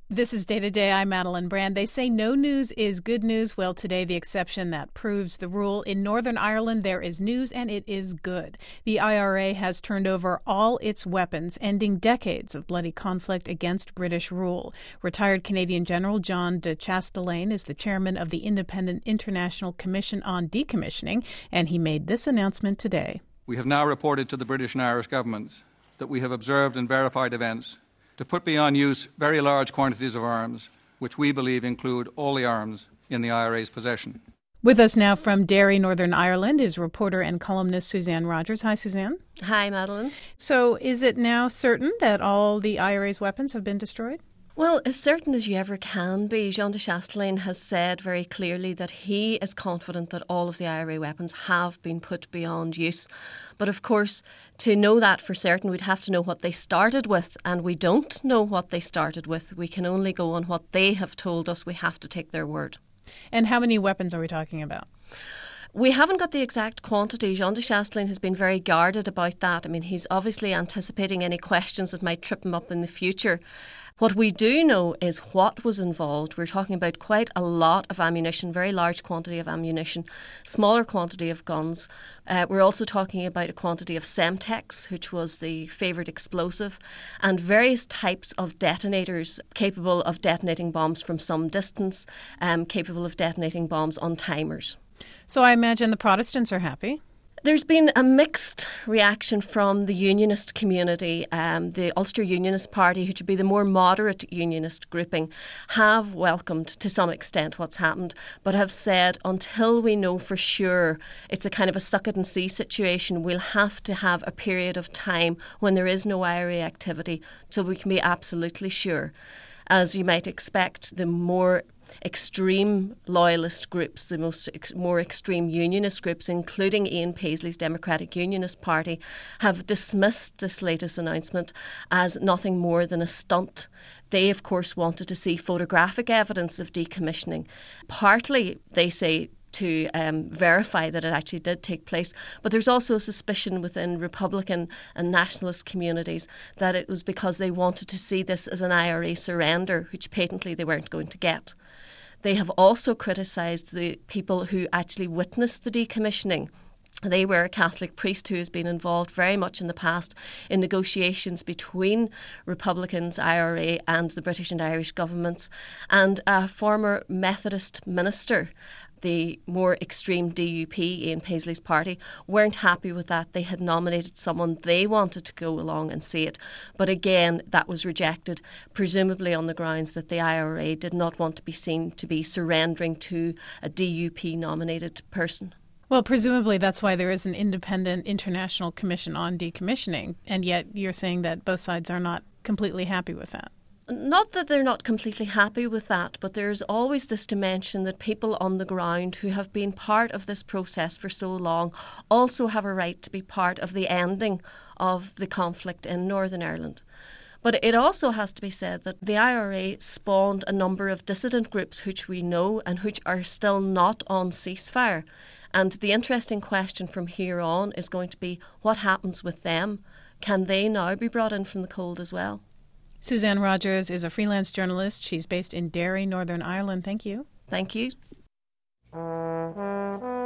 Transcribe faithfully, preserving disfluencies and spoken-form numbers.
This is Day to Day. I'm Madeline Brand. They say no news is good news. Well, today the exception that proves the rule. In Northern Ireland, there is news, and it is good. The I R A has turned over all its weapons, ending decades of bloody conflict against British rule. Retired Canadian General John de Chastelain is the chairman of the Independent International Commission on Decommissioning, and he made this announcement today. We have now reported to the British and Irish governments that we have observed and verified events to put beyond use very large quantities of arms, which we believe include all the arms in the I R A's possession. With us now from Derry, Northern Ireland, is reporter and columnist Suzanne Rogers. Hi, Suzanne. Hi, Madeline. So is it now certain that all the I R A's weapons have been destroyed? Well, as certain as you ever can be. Jean de Chastelain has said very clearly that he is confident that all of the I R A weapons have been put beyond use. But of course, to know that for certain, we'd have to know what they started with, and we don't know what they started with. We can only go on what they have told us. We have to take their word. And how many weapons are we talking about? We haven't got the exact quantity. Jean de Chastelain has been very guarded about that. I mean, he's obviously anticipating any questions that might trip him up in the future. What we do know is what was involved. We're talking about quite a lot of ammunition, very large quantity of ammunition, smaller quantity of guns. Uh, we're also talking about a quantity of Semtex, which was the favoured explosive, and various types of detonators capable of detonating bombs from some distance, um, capable of detonating bombs on timers. So I imagine the Protestants are happy. There's been a mixed reaction from the unionist community. Um, the Ulster Unionist Party, which would be the more moderate unionist grouping, have welcomed to some extent what's happened, but have said until we know for sure, it's a kind of a suck it and see situation. We'll have to have a period of time when there is no I R A activity till we can be absolutely sure. As you might expect, the more extreme loyalist groups, the most ex- more extreme unionist groups, including Ian Paisley's Democratic Unionist Party, have dismissed this latest announcement as nothing more than a stunt. They, of course, wanted to see photographic evidence of decommissioning. Partly, they say, to um, verify that it actually did take place. But there's also a suspicion within Republican and nationalist communities that it was because they wanted to see this as an I R A surrender, which patently they weren't going to get. They have also criticised the people who actually witnessed the decommissioning. They were a Catholic priest who has been involved very much in the past in negotiations between Republicans, I R A and the British and Irish governments, and a former Methodist minister. The more extreme D U P, Ian Paisley's party, weren't happy with that. They had nominated someone they wanted to go along and see it. But again, that was rejected, presumably on the grounds that the I R A did not want to be seen to be surrendering to a D U P-nominated person. Well, presumably that's why there is an independent international commission on decommissioning, and yet you're saying that both sides are not completely happy with that. Not that they're not completely happy with that, but there's always this dimension that people on the ground who have been part of this process for so long also have a right to be part of the ending of the conflict in Northern Ireland. But it also has to be said that the I R A spawned a number of dissident groups which we know and which are still not on ceasefire. And the interesting question from here on is going to be what happens with them? Can they now be brought in from the cold as well? Suzanne Rogers is a freelance journalist. She's based in Derry, Northern Ireland. Thank you. Thank you.